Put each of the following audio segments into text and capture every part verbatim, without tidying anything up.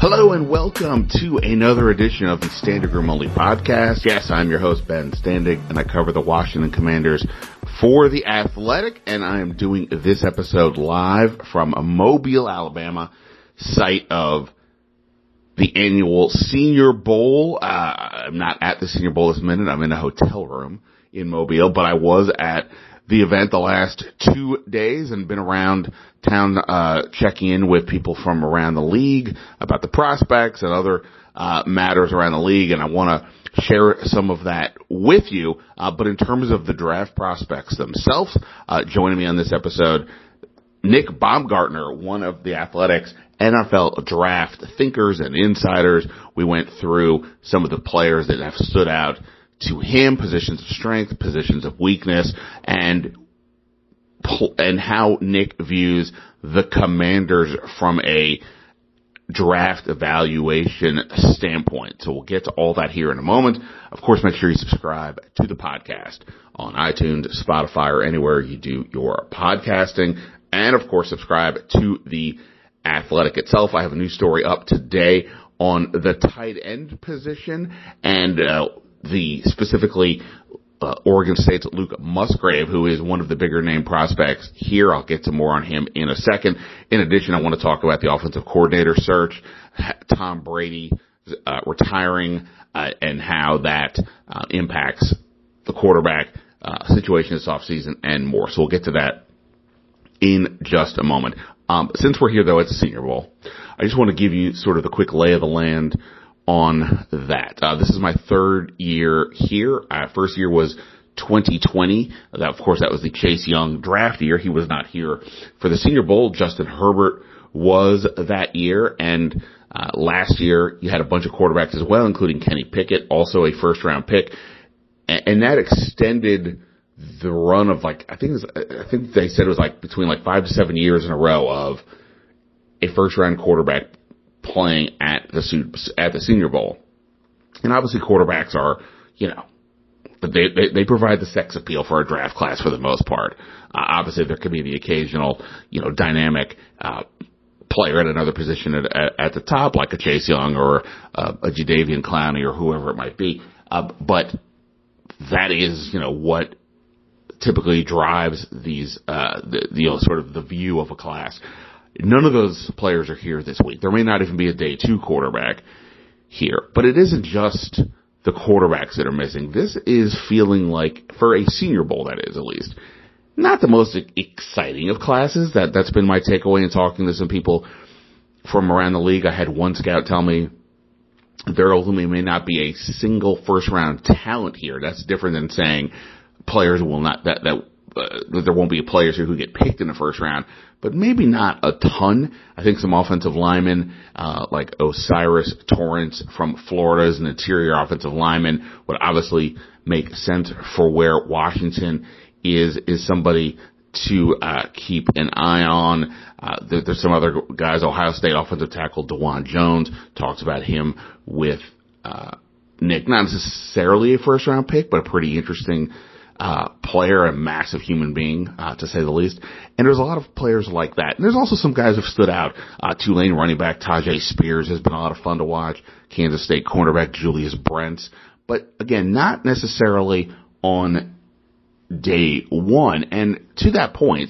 Hello and welcome to another edition of the Standig Room Only podcast. Yes, I'm your host, Ben Standig, and I cover the Washington Commanders for The Athletic, and I am doing this episode live from Mobile, Alabama, site of the annual Senior Bowl. Uh, I'm not at the Senior Bowl this minute. I'm in a hotel room in Mobile, but I was at the event the last two days and been around town uh checking in with people from around the league about the prospects and other uh matters around the league, and I want to share some of that with you. Uh but in terms of the draft prospects themselves, uh joining me on this episode, Nick Baumgartner, one of the Athletic's N F L draft thinkers and insiders. We went through some of the players that have stood out to him, positions of strength, positions of weakness, and and how Nick views the Commanders from a draft evaluation standpoint. So we'll get to all that here in a moment. Of course, make sure you subscribe to the podcast on iTunes, Spotify, or anywhere you do your podcasting. And of course, subscribe to The Athletic itself. I have a new story up today on the tight end position and uh, the specifically uh, Oregon State's Luke Musgrave, who is one of the bigger name prospects here. I'll get to more on him in a second. In addition, I want to talk about the offensive coordinator search, Tom Brady uh, retiring, uh, and how that uh, impacts the quarterback uh, situation this offseason and more. So we'll get to that in just a moment. Um, since we're here, though, at the Senior Bowl, I just want to give you sort of the quick lay of the land on that. Uh, this is my third year here. Uh, first year was twenty twenty. That, of course, that was the Chase Young draft year. He was not here for the Senior Bowl. Justin Herbert was that year. And uh, last year, you had a bunch of quarterbacks as well, including Kenny Pickett, also a first-round pick. And, and that extended the run of, like, I think it was, I think they said it was like between like five to seven years in a row of a first-round quarterback playing at the at the Senior Bowl. And obviously quarterbacks are, you know, they, they, they provide the sex appeal for a draft class for the most part. Uh, obviously there could be the occasional, you know, dynamic, uh, player at another position at, at, at the top, like a Chase Young or uh, a Jadeveon Clowney or whoever it might be. Uh, but that is, you know, what typically drives these, uh, the, you know, sort of the view of a class. None of those players are here this week. There may not even be a day two quarterback here. But it isn't just the quarterbacks that are missing. This is feeling like, for a Senior Bowl, that is at least, not the most exciting of classes. That, that's been my takeaway in talking to some people from around the league. I had one scout tell me there ultimately may not be a single first-round talent here. That's different than saying players will not, that, that, uh, there won't be players here who get picked in the first round, but maybe not a ton. I think some offensive linemen, uh, like Osiris Torrance from Florida as an interior offensive lineman would obviously make sense for where Washington is, is somebody to, uh, keep an eye on. Uh, there, there's some other guys. Ohio State offensive tackle DeJuan Jones, talks about him with, uh, Nick. Not necessarily a first round pick, but a pretty interesting Uh, player, a massive human being, uh, to say the least. And there's a lot of players like that. And there's also some guys who've stood out. Uh, Tulane running back Tyjae Spears has been a lot of fun to watch. Kansas State cornerback Julius Brents. But again, not necessarily on day one. And to that point,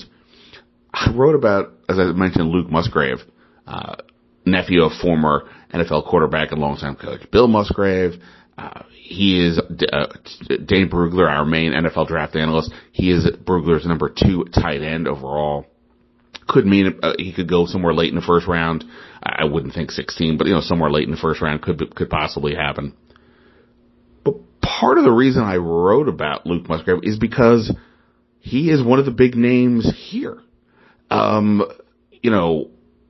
I wrote about, as I mentioned, Luke Musgrave, uh, nephew of former N F L quarterback and longtime coach Bill Musgrave. Uh, he is, uh, Dane Brugler, our main N F L draft analyst. He is Brugler's number two tight end overall. Could mean uh, he could go somewhere late in the first round. I wouldn't think sixteen, but, you know, somewhere late in the first round could, could possibly happen. But part of the reason I wrote about Luke Musgrave is because he is one of the big names here. Um, you know,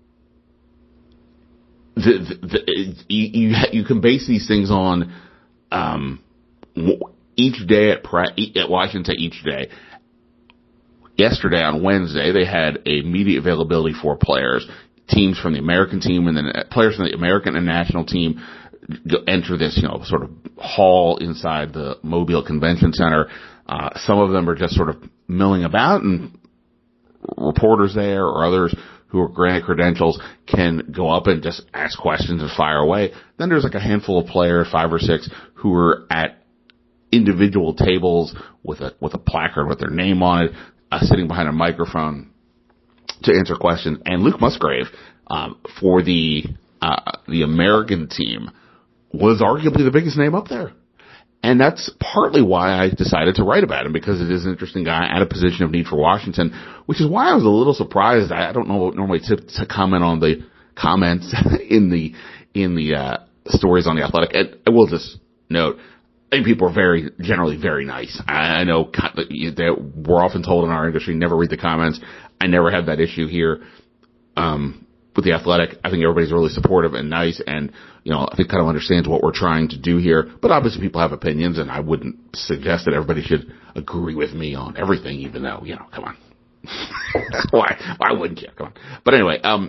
the, the, the you, you can base these things on, um, each day at, at Washington each day. Yesterday on Wednesday, they had a media availability for players, teams from the American team and then players from the American and national team enter this, you know, sort of hall inside the Mobile Convention Center. Uh, some of them are just sort of milling about and reporters there or others who are granted credentials can go up and just ask questions and fire away. Then there's like a handful of players, five or six, who are at individual tables with a with a placard with their name on it, uh, sitting behind a microphone to answer questions. And Luke Musgrave, um, for the uh, the American team, was arguably the biggest name up there. And that's partly why I decided to write about him, because it is an interesting guy at a position of need for Washington, which is why I was a little surprised. I don't know normally to, to comment on the comments in the in the uh, stories on The Athletic. And I will just note, I think people are very, generally very nice. I know that we're often told in our industry, never read the comments. I never had that issue here. Um, with The Athletic, I think everybody's really supportive and nice, and, you know, I think kind of understands what we're trying to do here. But obviously people have opinions, and I wouldn't suggest that everybody should agree with me on everything, even though, you know, come on. why, why wouldn't you? Come on. But anyway, um,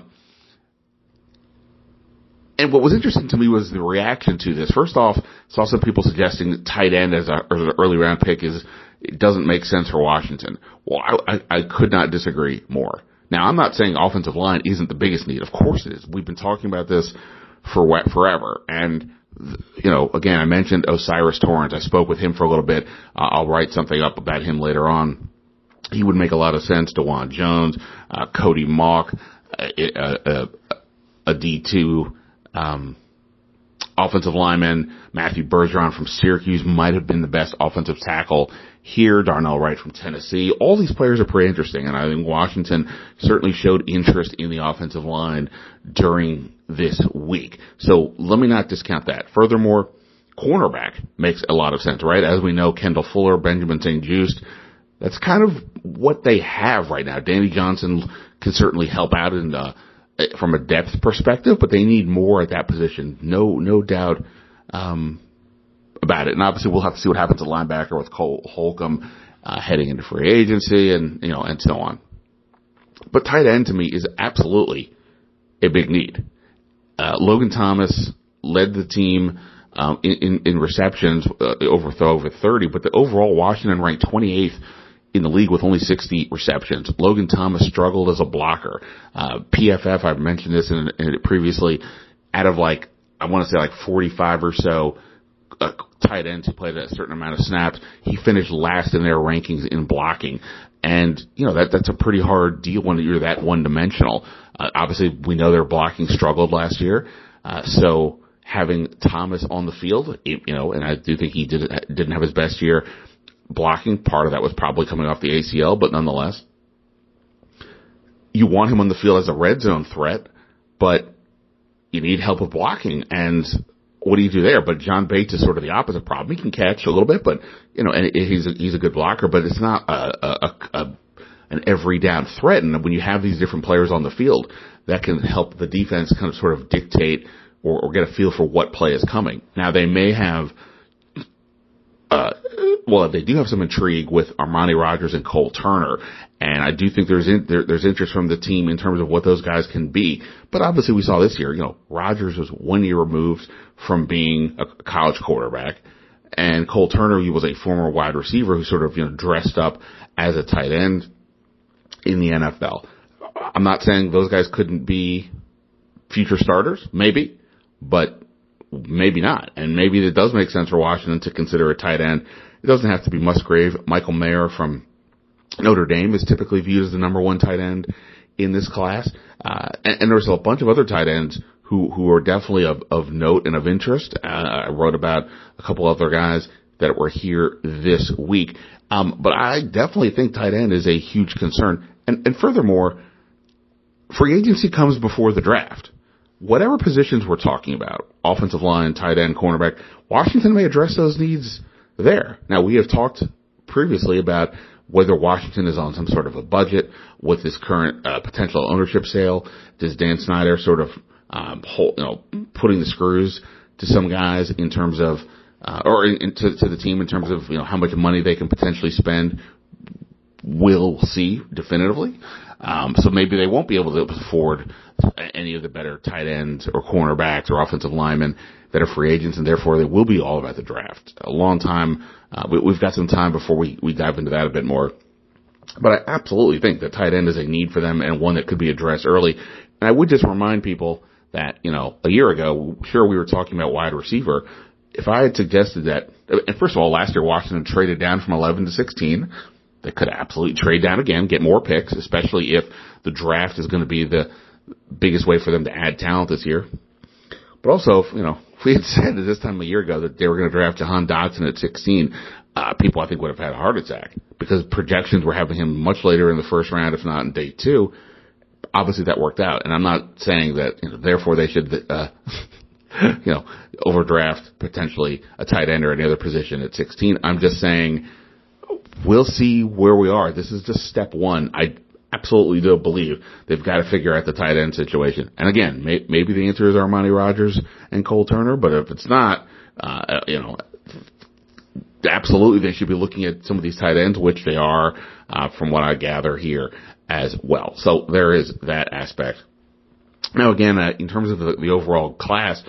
and what was interesting to me was the reaction to this. First off, saw some people suggesting that tight end as, a, as an early round pick is, it doesn't make sense for Washington. Well, I, I, I could not disagree more. Now, I'm not saying offensive line isn't the biggest need. Of course it is. We've been talking about this for forever. And, you know, again, I mentioned O'Cyrus Torrence. I spoke with him for a little bit. Uh, I'll write something up about him later on. He would make a lot of sense. DeJuan Jones, uh, Cody Mauch, uh, uh, a D two, um, offensive lineman. Matthew Bergeron from Syracuse might have been the best offensive tackle here. Darnell Wright from Tennessee. All these players are pretty interesting, and I think Washington certainly showed interest in the offensive line during this week. So let me not discount that. Furthermore, cornerback makes a lot of sense, right? As we know, Kendall Fuller, Benjamin Saint-Juste, that's kind of what they have right now. Danny Johnson can certainly help out in the, from a depth perspective, but they need more at that position. No, no doubt, um, about it. And obviously we'll have to see what happens at linebacker with Cole Holcomb, uh, heading into free agency and, you know, and so on. But tight end to me is absolutely a big need. Uh, Logan Thomas led the team, um, in, in, in receptions, uh, over, over thirty, but the overall Washington ranked twenty-eighth in the league with only sixty receptions. Logan Thomas struggled as a blocker. Uh, P F F, I've mentioned this in, in it previously, out of like, I want to say like forty-five or so uh, tight ends who played a certain amount of snaps, he finished last in their rankings in blocking. And, you know, that, that's a pretty hard deal when you're that one-dimensional. Uh, obviously, we know their blocking struggled last year. Uh, so having Thomas on the field, you know, and I do think he did, didn't have his best year blocking. Part of that was probably coming off the A C L, but nonetheless, you want him on the field as a red zone threat, but you need help with blocking. And what do you do there? But John Bates is sort of the opposite problem. He can catch a little bit, but, you know, and he's a, he's a good blocker, but it's not a, a, a, an every down threat. And when you have these different players on the field, that can help the defense kind of sort of dictate or, or get a feel for what play is coming. Now, they may have, uh, well, they do have some intrigue with Armani Rogers and Cole Turner, and I do think there's in, there, there's interest from the team in terms of what those guys can be. But obviously, we saw this year, you know, Rogers was one year removed from being a college quarterback, and Cole Turner, he was a former wide receiver who sort of, you know, dressed up as a tight end in the N F L. I'm not saying those guys couldn't be future starters, maybe, but maybe not. And maybe it does make sense for Washington to consider a tight end. It doesn't have to be Musgrave. Michael Mayer from Notre Dame is typically viewed as the number one tight end in this class. Uh, and, and there's a bunch of other tight ends who, who are definitely of, of note and of interest. Uh, I wrote about a couple other guys that were here this week. Um, but I definitely think tight end is a huge concern. And, and furthermore, free agency comes before the draft. Whatever positions we're talking about, offensive line, tight end, cornerback, Washington may address those needs there. Now, we have talked previously about whether Washington is on some sort of a budget with this current uh, potential ownership sale. Does Dan Snyder sort of um, hold, you know, putting the screws to some guys in terms of, uh, or in, in, to, to the team in terms of, you know, how much money they can potentially spend? We'll see definitively. Um, so maybe they won't be able to afford any of the better tight ends or cornerbacks or offensive linemen that are free agents, and therefore they will be all about the draft. A long time. Uh, we, we've got some time before we, we dive into that a bit more. But I absolutely think that tight end is a need for them and one that could be addressed early. And I would just remind people that, you know, a year ago, sure, we were talking about wide receiver. If I had suggested that, and first of all, last year Washington traded down from eleven to sixteen. They could absolutely trade down again, get more picks, especially if the draft is going to be the biggest way for them to add talent this year. But also, you know, if we had said at this time a year ago that they were going to draft Jahan Dotson at sixteen, uh, people I think would have had a heart attack because projections were having him much later in the first round, if not in day two. Obviously that worked out. And I'm not saying that, you know, therefore they should, uh, you know, overdraft potentially a tight end or any other position at sixteen. I'm just saying we'll see where we are. This is just step one. I absolutely do believe they've got to figure out the tight end situation. And again, may, maybe the answer is Armani Rogers and Cole Turner, but if it's not, uh, you know, absolutely they should be looking at some of these tight ends, which they are, uh, from what I gather here as well. So there is that aspect. Now again, uh, in terms of the, the overall class,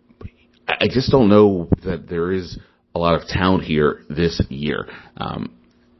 I just don't know that there is a lot of talent here this year. Um,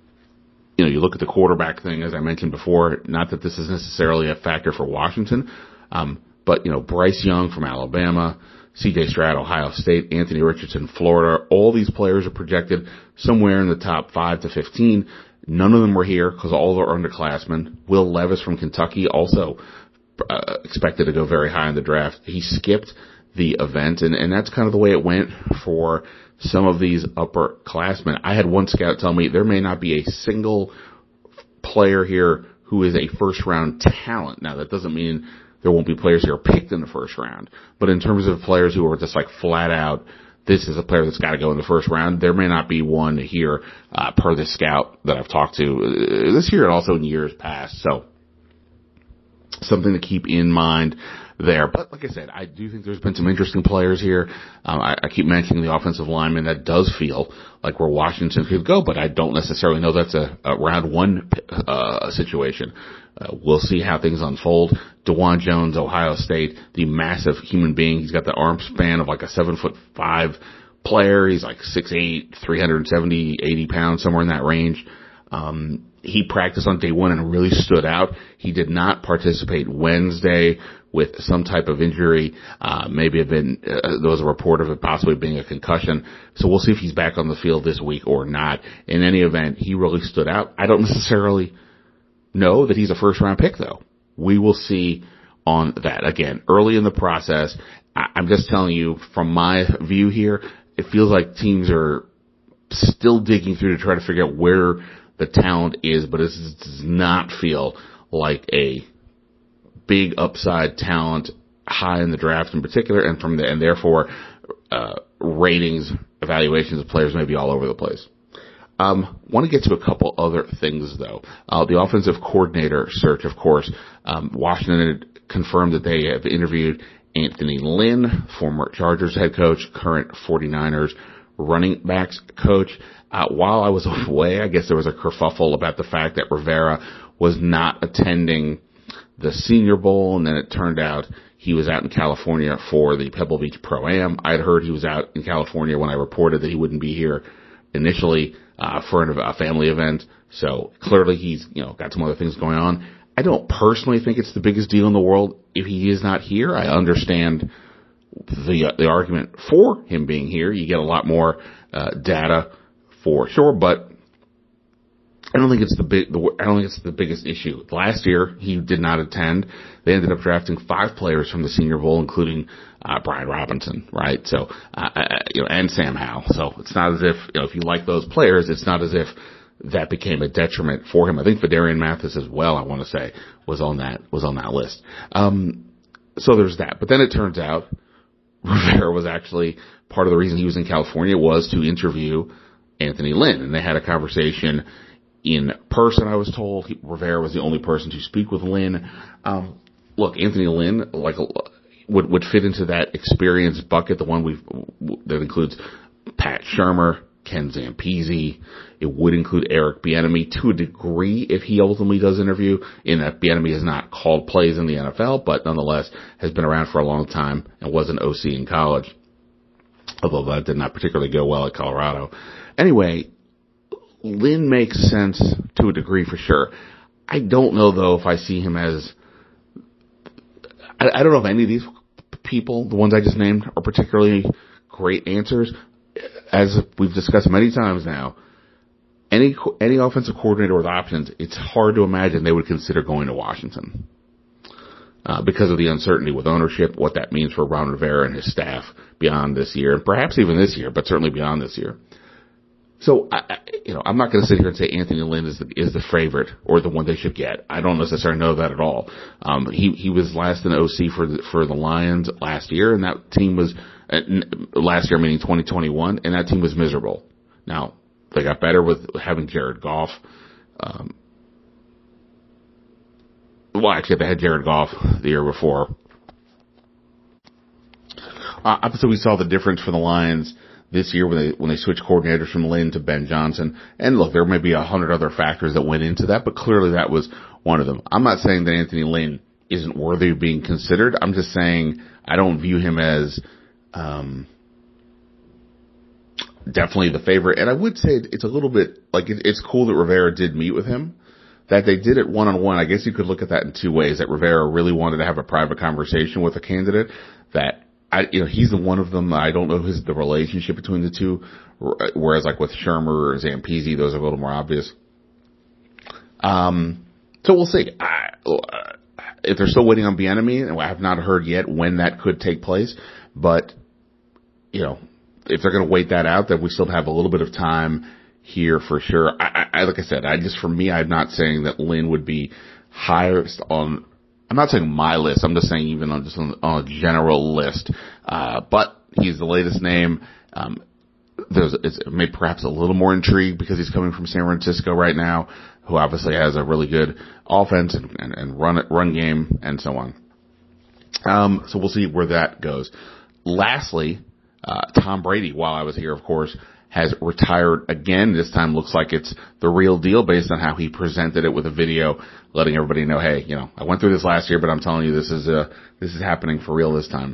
you know, you look at the quarterback thing, as I mentioned before, not that this is necessarily a factor for Washington, um, but, you know, Bryce Young from Alabama, C J Stroud, Ohio State, Anthony Richardson, Florida, all these players are projected somewhere in the top five to fifteen. None of them were here because all are underclassmen. Will Levis from Kentucky also uh, expected to go very high in the draft. He skipped the event, and, and that's kind of the way it went for some of these upperclassmen. I had one scout tell me there may not be a single player here who is a first-round talent. Now, that doesn't mean there won't be players who are picked in the first round, but in terms of players who are just like flat out, this is a player that's got to go in the first round, there may not be one here uh, per the scout that I've talked to uh, this year and also in years past. So something to keep in mind there. But like I said, I do think there's been some interesting players here. Um, I, I keep mentioning the offensive lineman. That does feel like where Washington could go, but I don't necessarily know that's a, a round one uh, situation. Uh, we'll see how things unfold. DeJuan Jones, Ohio State, the massive human being. He's got the arm span of like a seven foot five player. He's like six eight, three seventy, eighty pounds, somewhere in that range. Um, he practiced on day one and really stood out. He did not participate Wednesday with some type of injury. Uh, maybe have been, uh, there was a report of it possibly being a concussion. So we'll see if he's back on the field this week or not. In any event, he really stood out. I don't necessarily know that he's a first round pick though. We will see on that. Again, early in the process, I- I'm just telling you from my view here, it feels like teams are still digging through to try to figure out where the talent is, but it does not feel like a big upside talent high in the draft in particular, and from the, and therefore, uh, ratings, evaluations of players may be all over the place. Um, want to get to a couple other things though. Uh, the offensive coordinator search, of course, um, Washington had confirmed that they have interviewed Anthony Lynn, former Chargers head coach, current forty-niners running backs coach. Uh, while I was away, I guess there was a kerfuffle about the fact that Rivera was not attending the Senior Bowl, and then it turned out he was out in California for the Pebble Beach Pro-Am. I had heard he was out in California when I reported that he wouldn't be here initially uh, for a family event. So clearly he's, you know, got some other things going on. I don't personally think it's the biggest deal in the world if he is not here. I understand the uh, the argument for him being here. You get a lot more uh, data for sure, but I don't think it's the big. The, I don't think it's the biggest issue. Last year he did not attend. They ended up drafting five players from the Senior Bowl, including uh, Brian Robinson, right? So, uh, you know, and Sam Howell. So it's not as if, you know, if you like those players, it's not as if that became a detriment for him. I think Fedarian Mathis as well, I want to say, was on that was on that list. Um, so there's that. But then it turns out Rivera was actually part of the reason he was in California was to interview Anthony Lynn, and they had a conversation in person. I was told he, Rivera was the only person to speak with Lynn. Um, look, Anthony Lynn, like, would would fit into that experience bucket, the one we've that includes Pat Shurmur, Ken Zampese. It would include Eric Bieniemy to a degree if he ultimately does interview, in that Bieniemy has not called plays in the N F L, but nonetheless has been around for a long time and was an O C in college, although that did not particularly go well at Colorado. Anyway, Lynn makes sense to a degree for sure. I don't know, though, if I see him as, I, I don't know if any of these people, the ones I just named, are particularly great answers. As we've discussed many times now, any any offensive coordinator with options, it's hard to imagine they would consider going to Washington uh, because of the uncertainty with ownership, what that means for Ron Rivera and his staff beyond this year, and perhaps even this year, but certainly beyond this year. So, I, I, you know, I'm not going to sit here and say Anthony Lynn is the, is the favorite or the one they should get. I don't necessarily know that at all. Um, he, he was last in O C for the, for the Lions last year, and that team was, uh, last year meaning twenty twenty-one, and that team was miserable. Now, they got better with having Jared Goff. Um, well, actually, they had Jared Goff the year before. Uh, obviously, we saw the difference for the Lions this year when they when they switched coordinators from Lynn to Ben Johnson. And look, there may be a hundred other factors that went into that, but clearly that was one of them. I'm not saying that Anthony Lynn isn't worthy of being considered. I'm just saying I don't view him as um, definitely the favorite. And I would say it's a little bit like it, it's cool that Rivera did meet with him, that they did it one-on-one. I guess you could look at that in two ways, that Rivera really wanted to have a private conversation with a candidate, that I, you know, he's the one of them. I don't know his, the relationship between the two. Whereas like with Shermer or Zampese, those are a little more obvious. Um, so we'll see. I, uh, if they're still waiting on Bieniemy, and I have not heard yet when that could take place, but, you know, if they're going to wait that out, then we still have a little bit of time here for sure. I, I, like I said, I just, for me, I'm not saying that Lynn would be highest on, I'm not saying my list. I'm just saying even on just on, on a general list. Uh, but he's the latest name. Um, there's, it's maybe perhaps a little more intrigue because he's coming from San Francisco right now, who obviously has a really good offense and, and, and run, run game and so on. Um, so we'll see where that goes. Lastly, uh, Tom Brady, while I was here, of course, has retired again. This time looks like it's the real deal based on how he presented it with a video letting everybody know, hey, you know, I went through this last year, but I'm telling you this is uh, this is happening for real this time.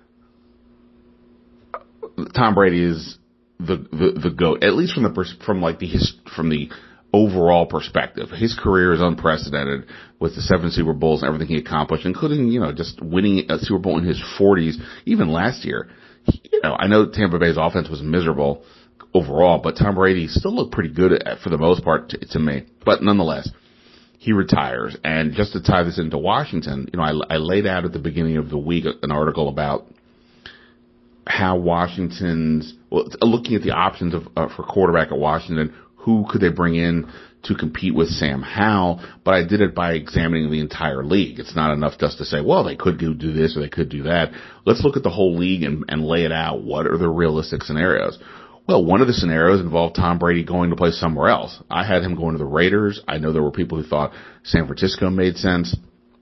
Tom Brady is the the, the GOAT, at least from the pers- from like the his, from the overall perspective. His career is unprecedented with the seven Super Bowls and everything he accomplished, including, you know, just winning a Super Bowl in his forties, even last year. He, you know, I know Tampa Bay's offense was miserable overall, but Tom Brady still looked pretty good at, for the most part to, to me. But nonetheless, he retires. And just to tie this into Washington, you know, I, I laid out at the beginning of the week an article about how Washington's, well, looking at the options of uh, for quarterback at Washington, who could they bring in to compete with Sam Howell? But I did it by examining the entire league. It's not enough just to say, well, they could do this or they could do that. Let's look at the whole league and, and lay it out. What are the realistic scenarios? Well, one of the scenarios involved Tom Brady going to play somewhere else. I had him going to the Raiders. I know there were people who thought San Francisco made sense.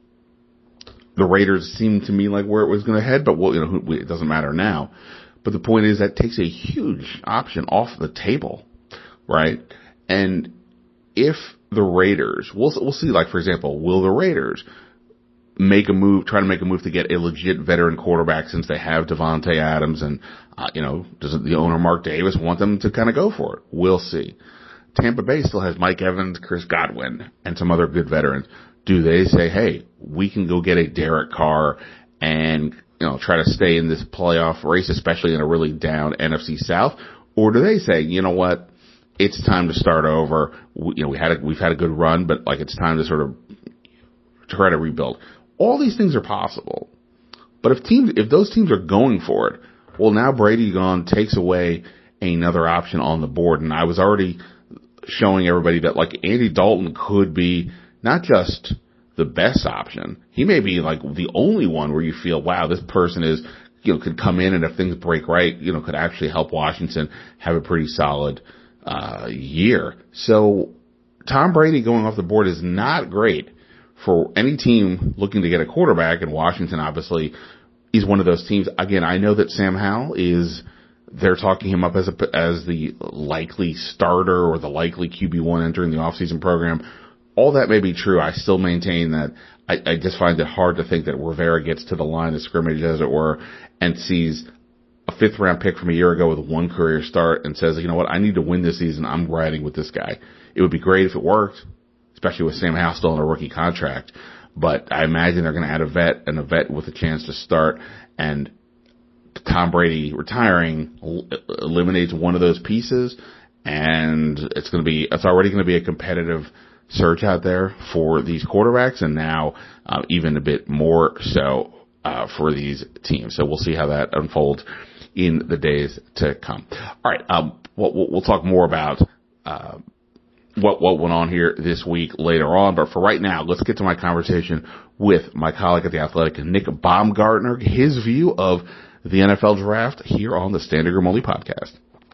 The Raiders seemed to me like where it was going to head, but well, you know, it doesn't matter now. But the point is that takes a huge option off the table, right? And if the Raiders, we'll we'll see. Like for example, will the Raiders make a move, try to make a move to get a legit veteran quarterback since they have Devontae Adams and, uh, you know, does the owner Mark Davis want them to kind of go for it? We'll see. Tampa Bay still has Mike Evans, Chris Godwin, and some other good veterans. Do they say, hey, we can go get a Derek Carr and, you know, try to stay in this playoff race, especially in a really down N F C South? Or do they say, you know what, it's time to start over. We, you know, we had a, we've had a good run, but like it's time to sort of try to rebuild. All these things are possible. But if teams, if those teams are going for it, well, now Brady gone takes away another option on the board. And I was already showing everybody that like Andy Dalton could be not just the best option. He may be like the only one where you feel, wow, this person is, you know, could come in and if things break right, you know, could actually help Washington have a pretty solid, uh, year. So Tom Brady going off the board is not great for any team looking to get a quarterback, and Washington obviously is one of those teams. Again, I know that Sam Howell is, they're talking him up as a, as the likely starter or the likely Q B one entering the offseason program. All that may be true. I still maintain that I, I just find it hard to think that Rivera gets to the line of scrimmage, as it were, and sees a fifth round pick from a year ago with one career start and says, you know what, I need to win this season. I'm riding with this guy. It would be great if it worked, especially with Sam Howell still on a rookie contract. But I imagine they're going to add a vet and a vet with a chance to start, and Tom Brady retiring eliminates one of those pieces, and it's going to be, it's already going to be a competitive search out there for these quarterbacks, and now uh, even a bit more so uh, for these teams. So we'll see how that unfolds in the days to come. All right, um, we'll, we'll talk more about uh, what what went on here this week later on, but for right now, let's get to my conversation with my colleague at The Athletic, Nick Baumgartner, his view of the N F L draft here on the Standig Room Only podcast.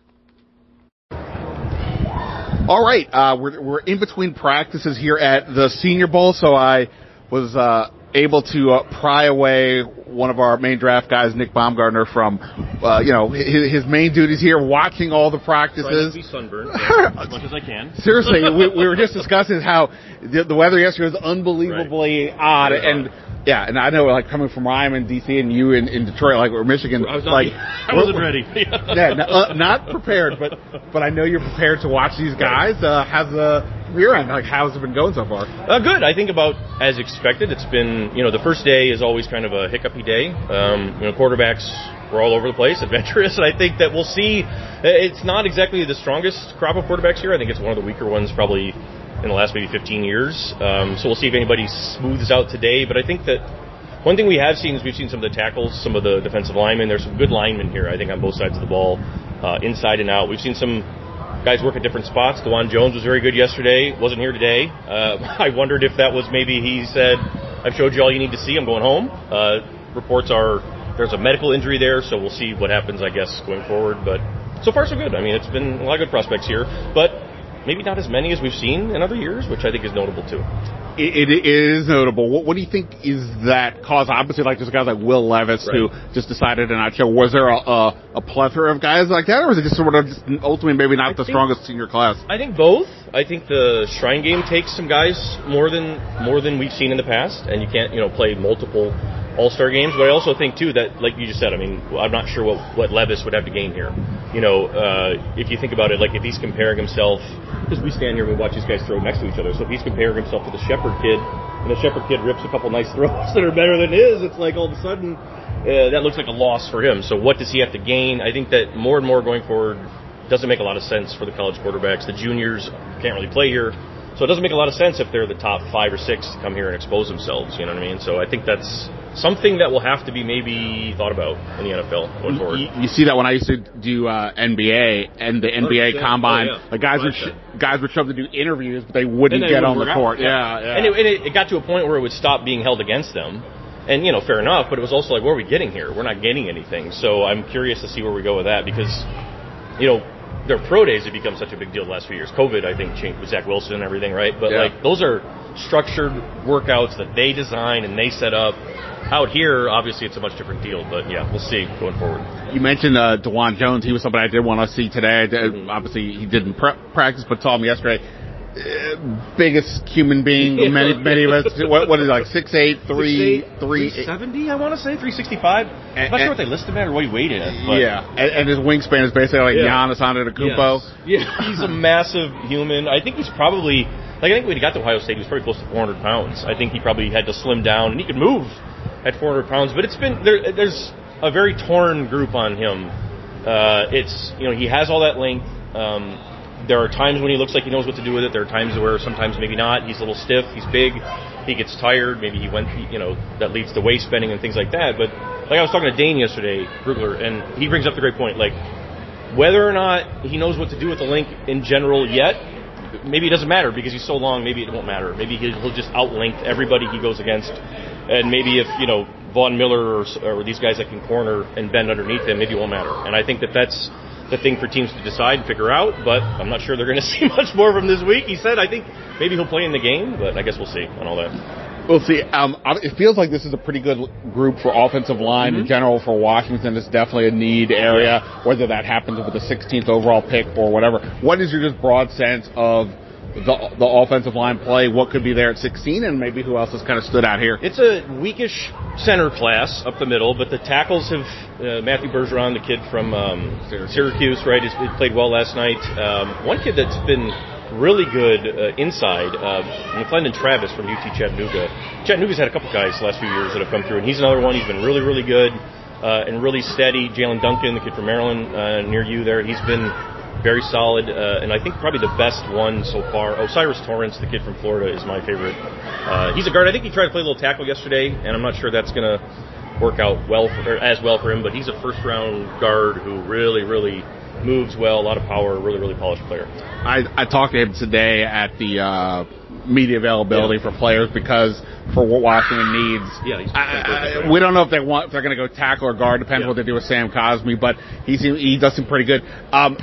All right, uh, we're we're in between practices here at the Senior Bowl, so I was uh, able to uh, pry away one of our main draft guys, Nick Baumgartner, from uh, you know his, his main duties here, watching all the practices. Trying to be sunburned as much as I can. Seriously, we, we were just discussing how the, the weather yesterday was unbelievably right. odd, yeah. and. Yeah, and I know, like, coming from Ryman, D C, and you in, in Detroit, like, or Michigan, I was not, like... I wasn't ready. yeah, not, uh, not prepared, but but I know you're prepared to watch these guys. Uh, how's the rear end, like, how's it been going so far? Uh, good. I think about as expected. It's been, you know, the first day is always kind of a hiccupy day. Um, you know, quarterbacks were all over the place, adventurous, and I think that we'll see... It's not exactly the strongest crop of quarterbacks here. I think it's one of the weaker ones, probably... in the last maybe fifteen years. Um, so we'll see if anybody smooths out today. But I think that one thing we have seen is we've seen some of the tackles, some of the defensive linemen. There's some good linemen here, I think, on both sides of the ball, uh, inside and out. We've seen some guys work at different spots. DeJuan Jones was very good yesterday. Wasn't here today. Uh, I wondered if that was maybe he said, I've showed you all you need to see. I'm going home. Uh, reports are there's a medical injury there, so we'll see what happens, I guess, going forward. But so far, so good. I mean, it's been a lot of good prospects here. But maybe not as many as we've seen in other years, which I think is notable, too. It, it is notable. What, what do you think is that cause? Obviously, like, there's guys like Will Levis right. who just decided to not show. Was there a, a, a plethora of guys like that, or was it just sort of just ultimately maybe not I the think, strongest senior class? I think both. I think the Shrine Game takes some guys more than more than we've seen in the past, and you can't, you know, play multiple All-Star games. But I also think, too, that, like you just said, I mean, I'm not sure what, what Levis would have to gain here. You know, uh, if you think about it, like if he's comparing himself, because we stand here and we watch these guys throw next to each other, so if he's comparing himself to the Shepherd kid, and the Shepherd kid rips a couple nice throws that are better than his, it's like all of a sudden uh, that looks like a loss for him. So what does he have to gain? I think that more and more going forward doesn't make a lot of sense for the college quarterbacks. The juniors can't really play here. So it doesn't make a lot of sense if they're the top five or six to come here and expose themselves, you know what I mean? So I think that's something that will have to be maybe thought about in the N F L going forward. You, you see that when I used to do uh, N B A and the N B A Combine, oh, yeah. the guys would sh- guys would show up to do interviews, but they wouldn't they get on the court. Yeah, yeah. yeah. And, it, and it, it got to a point where it would stop being held against them. And, you know, fair enough, but it was also like, where are we getting here? We're not getting anything. So I'm curious to see where we go with that because, you know, their pro days have become such a big deal the last few years. COVID, I think, changed with Zach Wilson and everything, right? But, yeah. like, those are structured workouts that they design and they set up. Out here, obviously, it's a much different deal. But, yeah, we'll see going forward. You mentioned uh, DeJuan Jones. He was somebody I did want to see today. Mm-hmm. Obviously, he didn't pre- practice, but saw him yesterday. Uh, biggest human being, yeah. many many of us. What, what is it, like six eight, three, three seventy? I want to say three sixty-five. I'm not sure what they listed him at or what he weighed in. But. Yeah, and, and his wingspan is basically like yeah. Giannis Antetokounmpo. Yes. Yeah, he's a massive human. I think he's probably like I think when he got to Ohio State, he was probably close to four hundred pounds. I think he probably had to slim down, and he could move at four hundred pounds. But it's been there. There's a very torn group on him. Uh, it's you know he has all that length. Um, There are times when he looks like he knows what to do with it. There are times where sometimes maybe not. He's a little stiff. He's big. He gets tired. Maybe he went, you know, that leads to waist bending and things like that. But like I was talking to Dane yesterday, Brugler, and he brings up the great point. Like whether or not he knows what to do with the link in general yet, maybe it doesn't matter because he's so long. Maybe it won't matter. Maybe he'll just outlink everybody he goes against. And maybe if, you know, Von Miller or, or these guys that can corner and bend underneath him, maybe it won't matter. And I think that that's the thing for teams to decide and figure out, but I'm not sure they're going to see much more of him this week. He said, I think maybe he'll play in the game, but I guess we'll see on all that. We'll see. Um, it feels like this is a pretty good group for offensive line mm-hmm. in general for Washington. It's definitely a need area, whether that happens with the sixteenth overall pick or whatever. What is your just broad sense of the the offensive line play? What could be there at sixteen, and maybe who else has kind of stood out here? It's a weakish center class up the middle, but the tackles have uh, Matthew Bergeron, the kid from um, Syracuse. Syracuse, right? He's, he played well last night. Um, one kid that's been really good uh, inside, uh, McClendon Travis from U T Chattanooga. Chattanooga's had a couple guys the last few years that have come through, and he's another one. He's been really, really good uh, and really steady. Jalen Duncan, the kid from Maryland, uh, near you there, he's been very solid, uh, and I think probably the best one so far. Osiris Torrance, the kid from Florida, is my favorite. Uh, he's a guard. I think he tried to play a little tackle yesterday, and I'm not sure that's going to work out well for, or as well for him, but he's a first-round guard who really, really moves well, a lot of power, really, really polished player. I, I talked to him today at the uh, media availability yeah. for players because for what Washington needs. Yeah, he's I, I, we don't know if they want if they're going to go tackle or guard. Depends yeah. what they do with Sam Cosmi, but he seems, he does seem pretty good. Um,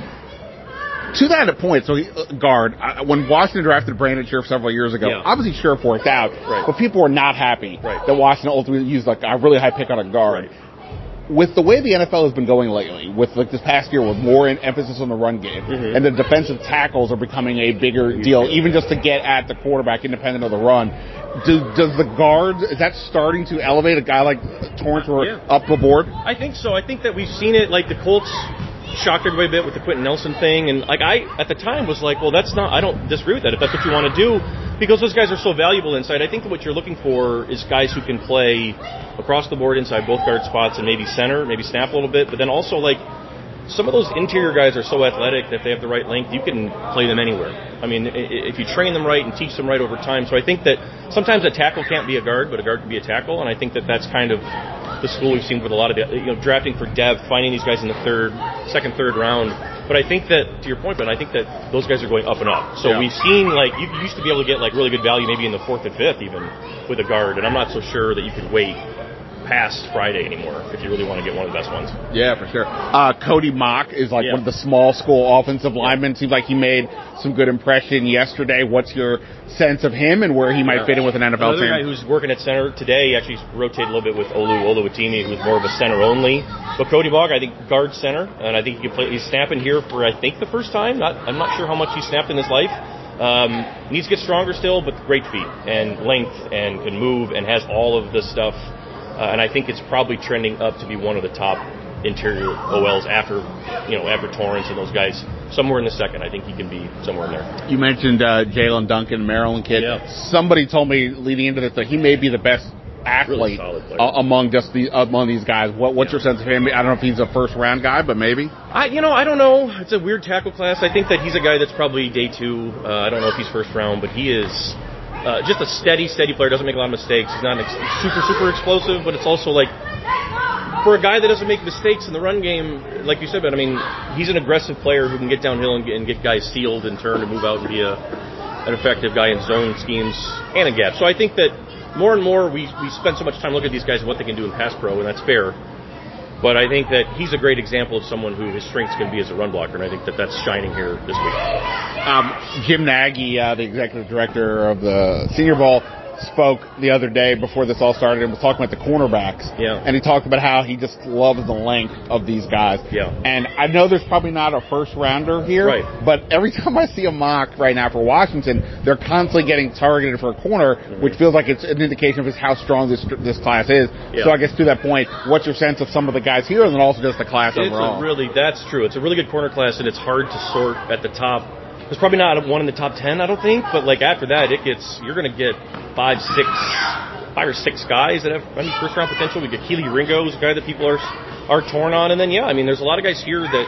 To that point, so he, uh, guard, uh, when Washington drafted Brandon Scherff several years ago, yeah. obviously Scherff worked out, right. but people were not happy right. that Washington ultimately used like a really high pick on a guard. Right. With the way the N F L has been going lately, with like this past year with more in, emphasis on the run game, mm-hmm. and the defensive tackles are becoming a bigger deal, even just to get at the quarterback independent of the run. Do, does the guard, is that starting to elevate a guy like Torrance yeah. up the board? I think so. I think that we've seen it, like the Colts shocked everybody a bit with the Quentin Nelson thing, and like I at the time was like, well, that's not, I don't disagree with that if that's what you want to do, because those guys are so valuable inside. I think that what you're looking for is guys who can play across the board inside both guard spots and maybe center, maybe snap a little bit, but then also like some of those interior guys are so athletic that if they have the right length, you can play them anywhere. I mean, if you train them right and teach them right over time. So I think that sometimes a tackle can't be a guard, but a guard can be a tackle, and I think that that's kind of the school we've seen with a lot of the, you know, drafting for depth, finding these guys in the third, second, third round. But I think that, to your point, Ben, I think that those guys are going up and up. So yeah. we've seen, like, you used to be able to get, like, really good value maybe in the fourth and fifth even with a guard, and I'm not so sure that you could wait past Friday anymore if you really want to get one of the best ones. Yeah, for sure. Uh, Cody Mock is like yeah. one of the small school offensive linemen. Seems like he made some good impression yesterday. What's your sense of him and where he might yeah. fit in with an N F L Another team? Another guy who's working at center today, actually rotated a little bit with Olu Oluwatimi, who's more of a center only. But Cody Mock, I think, guard center, and I think he can play. He's snapping here for, I think, the first time. Not, I'm not sure how much he's snapped in his life. Um, needs to get stronger still, but great feet and length and can move and has all of this stuff. Uh, and I think it's probably trending up to be one of the top interior O Ls after, you know, after Torrance and those guys. Somewhere in the second, I think he can be somewhere in there. You mentioned uh, Jalen Duncan, Maryland kid. Yeah. Somebody told me leading into this that he may be the best athlete really uh, among just the among these guys. What, what's yeah. your sense of him? I don't know if he's a first round guy, but maybe. I, you know, I don't know. It's a weird tackle class. I think that he's a guy that's probably day two. Uh, I don't know if he's first round, but he is. Uh, just a steady, steady player. Doesn't make a lot of mistakes. He's not ex- super, super explosive, but it's also like for a guy that doesn't make mistakes in the run game, like you said. But I mean, he's an aggressive player who can get downhill and get, and get guys sealed and turn and move out and be a, an effective guy in zone schemes and a gap. So I think that more and more we we spend so much time looking at these guys and what they can do in pass pro, and that's fair. But I think that he's a great example of someone who his strengths can be as a run blocker, and I think that that's shining here this week. Um, Jim Nagy, uh, the executive director of the Senior Bowl, spoke the other day before this all started and was talking about the cornerbacks. Yeah. And he talked about how he just loves the length of these guys. Yeah. And I know there's probably not a first rounder here, right. but every time I see a mock right now for Washington, they're constantly getting targeted for a corner, mm-hmm. which feels like it's an indication of how strong this this class is. Yeah. So I guess to that point, what's your sense of some of the guys here and then also just the class it's overall? A really, that's true. It's a really good corner class, and it's hard to sort at the top. There's probably not one in the top ten, I don't think, but like after that, it gets, you're going to get five, six, five or six guys that have, I mean, first round potential. We get Keely Ringo, who's a guy that people are are torn on, and then yeah, I mean, there's a lot of guys here that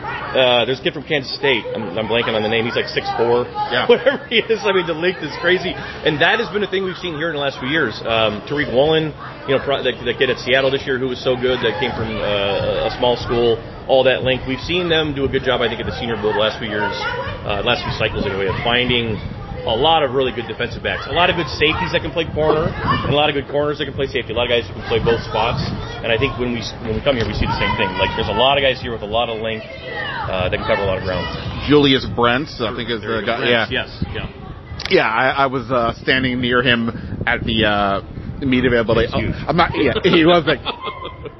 uh, there's a kid from Kansas State. I'm, I'm blanking on the name. He's like six four, yeah. whatever he is. I mean, the length is crazy, and that has been a thing we've seen here in the last few years. Um, Tariq Woolen, you know, that, that kid at Seattle this year who was so good that came from uh, a small school. All that length. We've seen them do a good job, I think, at the Senior Bowl the last few years, uh, last few cycles anyway, of finding a lot of really good defensive backs, a lot of good safeties that can play corner, and a lot of good corners that can play safety. A lot of guys who can play both spots. And I think when we when we come here, we see the same thing. Like there's a lot of guys here with a lot of length uh, that can cover a lot of ground. Julius Brents, I think, is the guy. Brents, yeah, yes, yeah, yeah. I, I was uh, standing near him at the. Uh, media availability. Oh, I'm not. Yeah, he was like.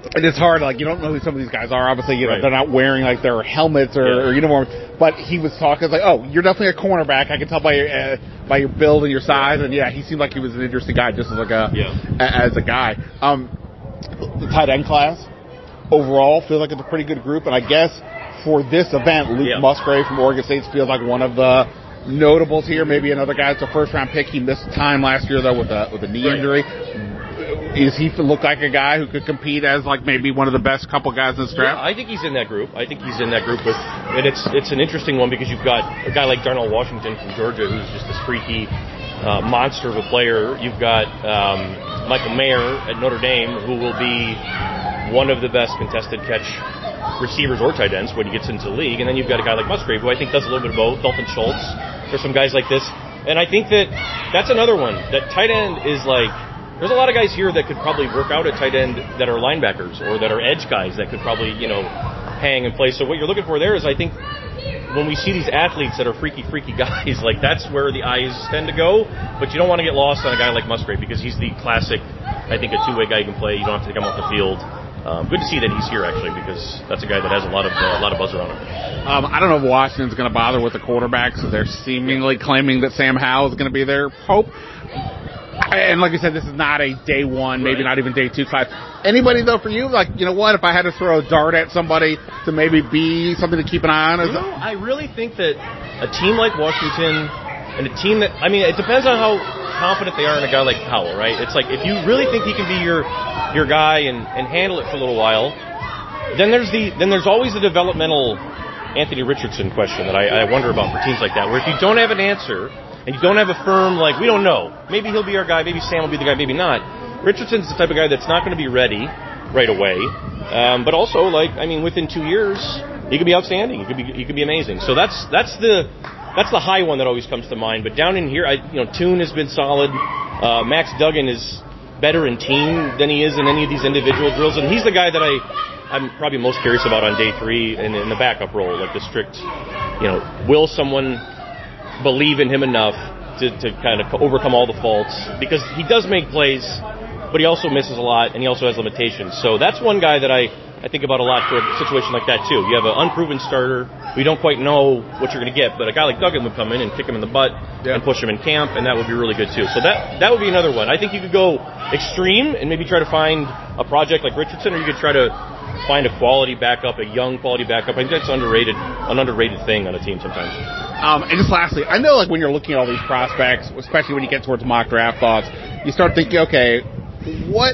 And it's hard, like, you don't know who some of these guys are. Obviously, you know, Right. they're not wearing, like, their helmets or, Yeah. or uniforms. But he was talking, like, oh, you're definitely a cornerback. I can tell by your, uh, by your build and your size. And, yeah, he seemed like he was an interesting guy, just as, like, a, Yeah. a- as a guy. Um, the tight end class, overall, feels like it's a pretty good group. And I guess for this event, Luke Yeah. Musgrave from Oregon State feels like one of the notables here. Maybe another guy that's a first-round pick. He missed time last year, though, with a, with a knee Right. injury. Is he look like a guy who could compete as like maybe one of the best couple guys in this Yeah, draft? I think he's in that group. I think he's in that group with, and it's it's an interesting one because you've got a guy like Darnell Washington from Georgia who's just this freaky uh, monster of a player. You've got um, Michael Mayer at Notre Dame who will be one of the best contested catch receivers or tight ends when he gets into the league, and then you've got a guy like Musgrave who I think does a little bit of both. Dalton Schultz. There's some guys like this, and I think that that's another one. That tight end is like. There's a lot of guys here that could probably work out at tight end that are linebackers or that are edge guys that could probably, you know, hang and play. So what you're looking for there is, I think, when we see these athletes that are freaky, freaky guys, like that's where the eyes tend to go. But you don't want to get lost on a guy like Musgrave because he's the classic, I think, a two-way guy you can play. You don't have to take him off the field. Um, good to see that he's here, actually, because that's a guy that has a lot of uh, a lot of buzz around him. Um, I don't know if Washington's going to bother with the quarterbacks. So they're seemingly claiming that Sam Howell is going to be their hope. And like I said, this is not a day one, maybe Right. not even day two class. Anybody, though, for you, like, you know what, if I had to throw a dart at somebody to maybe be something to keep an eye on? You know, I really think that a team like Washington and a team that, I mean, it depends on how confident they are in a guy like Howell, right? It's like if you really think he can be your your guy and, and handle it for a little while, then there's the then there's always the developmental Anthony Richardson question that I, I wonder about for teams like that, where if you don't have an answer and you don't have a firm, like, we don't know, maybe he'll be our guy, maybe Sam will be the guy, maybe not. Richardson's the type of guy that's not going to be ready right away, um, but also, like, I mean, within two years, he could be outstanding. He could be he could be amazing. So that's that's the that's the high one that always comes to mind. But down in here, I you know, Toon has been solid. Uh, Max Duggan is better in team than he is in any of these individual drills, and he's the guy that I I'm probably most curious about on day three in, in the backup role, like the strict, you know, will someone believe in him enough to, to kind of overcome all the faults, because he does make plays, but he also misses a lot, and he also has limitations. So that's one guy that I, I think about a lot for a situation like that, too. You have an unproven starter. We don't quite know what you're going to get, but a guy like Duggan would come in and kick him in the butt Yeah. and push him in camp, and that would be really good, too. So that that would be another one. I think you could go extreme and maybe try to find a project like Richardson, or you could try to find a quality backup, a young quality backup. I think that's underrated, an underrated thing on a team sometimes. Um, and just lastly, I know, like, when you're looking at all these prospects, especially when you get towards mock draft thoughts, you start thinking, okay, what,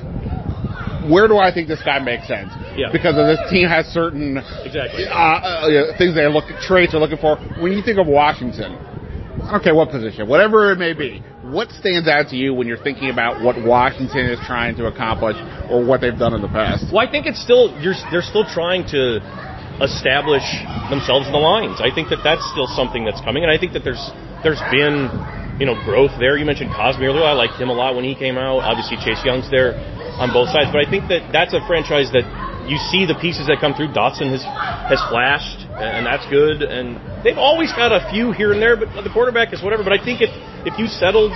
where do I think this guy makes sense? Yeah. Because of this team has certain Exactly. uh, uh, things they look traits they're looking for. When you think of Washington, okay, what position, whatever it may be, what stands out to you when you're thinking about what Washington is trying to accomplish or what they've done in the past? Well, I think it's still you're, they're still trying to establish themselves in the lines. I think that that's still something that's coming, and I think that there's there's been, you know, growth there. You mentioned Cosme earlier. I liked him a lot when he came out. Obviously, Chase Young's there on both sides, but I think that that's a franchise that you see the pieces that come through. Dotson has has flashed, and that's good. And they've always got a few here and there, but the quarterback is whatever. But I think if if you settled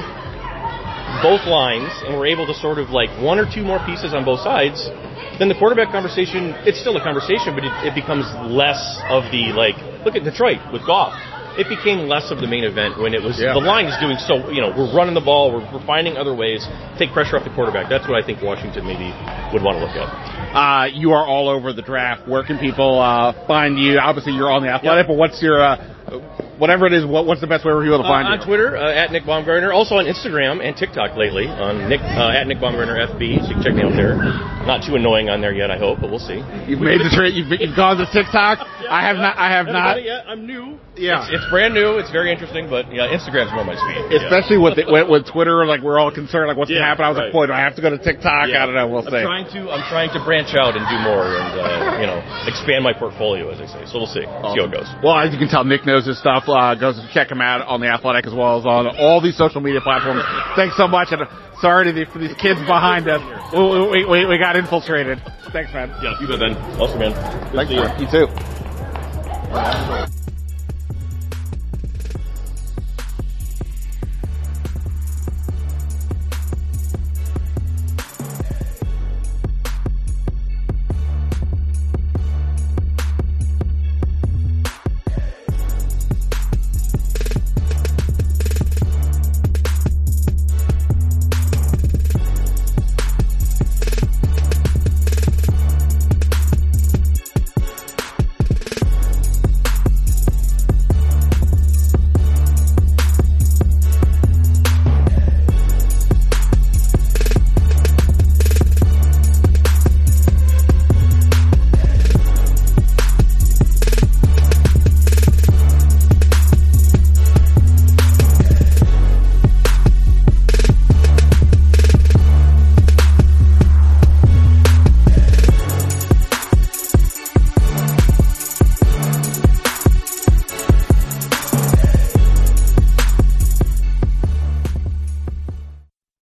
both lines and were able to sort of like one or two more pieces on both sides, then the quarterback conversation, it's still a conversation, but it, it becomes less of the, like, look at Detroit with Goff. It became less of the main event when it was, Yeah. the line is doing so, you know, we're running the ball, we're, we're finding other ways, take pressure off the quarterback. That's what I think Washington maybe would want to look at. Uh, you are all over the draft. Where can people uh, find you? Obviously, you're on the Athletic, but what's your, uh, whatever it is, what, what's the best way for people to find uh, you? On Twitter, uh, at Nick Baumgartner. Also on Instagram and TikTok lately, on Nick uh, at Nick Baumgartner F B, so you can check me out there. Not too annoying on there yet, I hope, but we'll see. You've made the trade. You've, you've gone to TikTok. I have not. I have Haven't not. done it yet. I'm new. Yeah. It's, it's brand new. It's very interesting, but yeah, Instagram's more my speed. Especially with, the, with with Twitter, like we're all concerned, like what's Yeah, gonna happen. I was right. like, boy, do I have to go to TikTok? Yeah. I don't know. We'll I'm see. trying to I'm trying to branch out and do more and uh, you know, expand my portfolio, as I say. So we'll see. We'll see how it goes. Well, as you can tell, Nick knows his stuff. Uh, goes to check him out on the Athletic as well as on all these social media platforms. Thanks so much, and sorry to the, for these kids behind us. We, we, we got infiltrated. Thanks, man. Yeah, you bet, Ben. Awesome, man. Good Thanks, to see you. man. You too.